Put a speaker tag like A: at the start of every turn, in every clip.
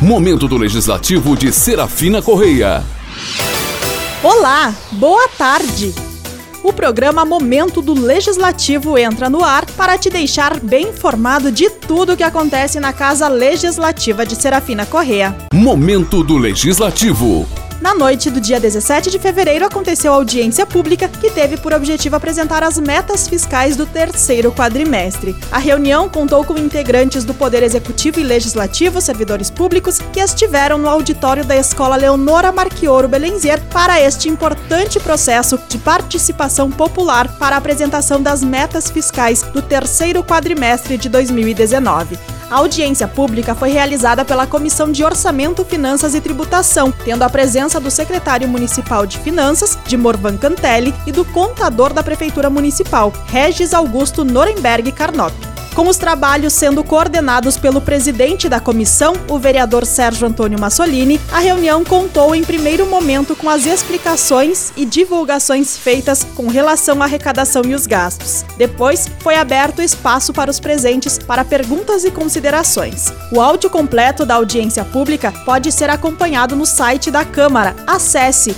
A: Momento do Legislativo de Serafina Correia.
B: Olá, boa tarde! O programa Momento do Legislativo entra no ar para te deixar bem informado de tudo o que acontece na Casa Legislativa de Serafina Correia.
A: Momento do Legislativo.
B: Na noite do dia 17 de fevereiro aconteceu a audiência pública que teve por objetivo apresentar as metas fiscais do terceiro quadrimestre. A reunião contou com integrantes do Poder Executivo e Legislativo, servidores públicos, que estiveram no auditório da Escola Leonora Marchioro Belenzier para este importante processo de participação popular para a apresentação das metas fiscais do terceiro quadrimestre de 2019. A audiência pública foi realizada pela Comissão de Orçamento, Finanças e Tributação, tendo a presença do secretário municipal de Finanças, Dimorvan Cantelli, e do contador da Prefeitura Municipal, Regis Augusto Norenberg Carnot. Com os trabalhos sendo coordenados pelo presidente da comissão, o vereador Sérgio Antônio Massolini, a reunião contou em primeiro momento com as explicações e divulgações feitas com relação à arrecadação e os gastos. Depois, foi aberto espaço para os presentes para perguntas e considerações. O áudio completo da audiência pública pode ser acompanhado no site da Câmara. Acesse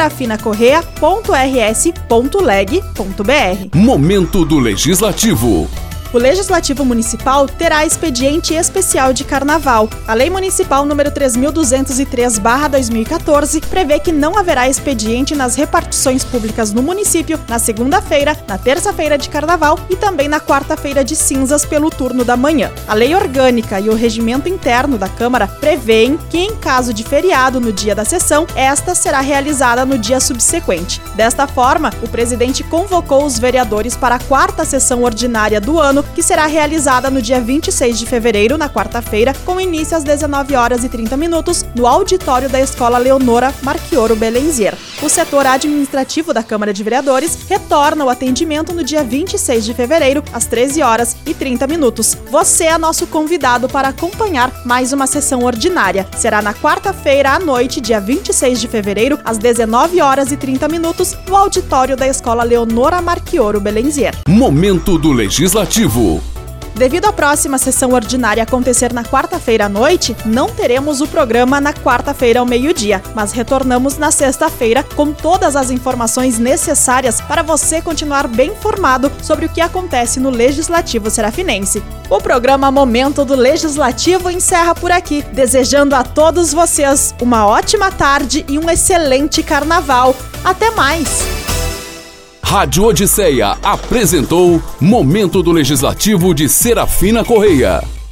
B: serafinacorreia.rs.leg.br.
A: Momento do Legislativo.
B: O Legislativo Municipal terá expediente especial de Carnaval. A Lei Municipal número 3.203/2014 prevê que não haverá expediente nas repartições públicas no município na segunda-feira, na terça-feira de Carnaval e também na quarta-feira de cinzas pelo turno da manhã. A Lei Orgânica e o Regimento Interno da Câmara prevêem que, em caso de feriado no dia da sessão, esta será realizada no dia subsequente. Desta forma, o presidente convocou os vereadores para a quarta sessão ordinária do ano, que será realizada no dia 26 de fevereiro, na quarta-feira, com início às 19h30, no auditório da Escola Leonora Marchioro Belenzier. O setor administrativo da Câmara de Vereadores retorna ao atendimento no dia 26 de fevereiro, às 13h30. Você é nosso convidado para acompanhar mais uma sessão ordinária. Será na quarta-feira à noite, dia 26 de fevereiro, às 19h30, no auditório da Escola Leonora Marchioro Belenzier.
A: Momento do Legislativo.
B: Devido à próxima sessão ordinária acontecer na quarta-feira à noite, não teremos o programa na quarta-feira ao meio-dia, mas retornamos na sexta-feira com todas as informações necessárias para você continuar bem informado sobre o que acontece no Legislativo Serafinense. O programa Momento do Legislativo encerra por aqui, desejando a todos vocês uma ótima tarde e um excelente carnaval. Até mais!
A: Rádio Odisseia apresentou Momento do Legislativo de Serafina Correia.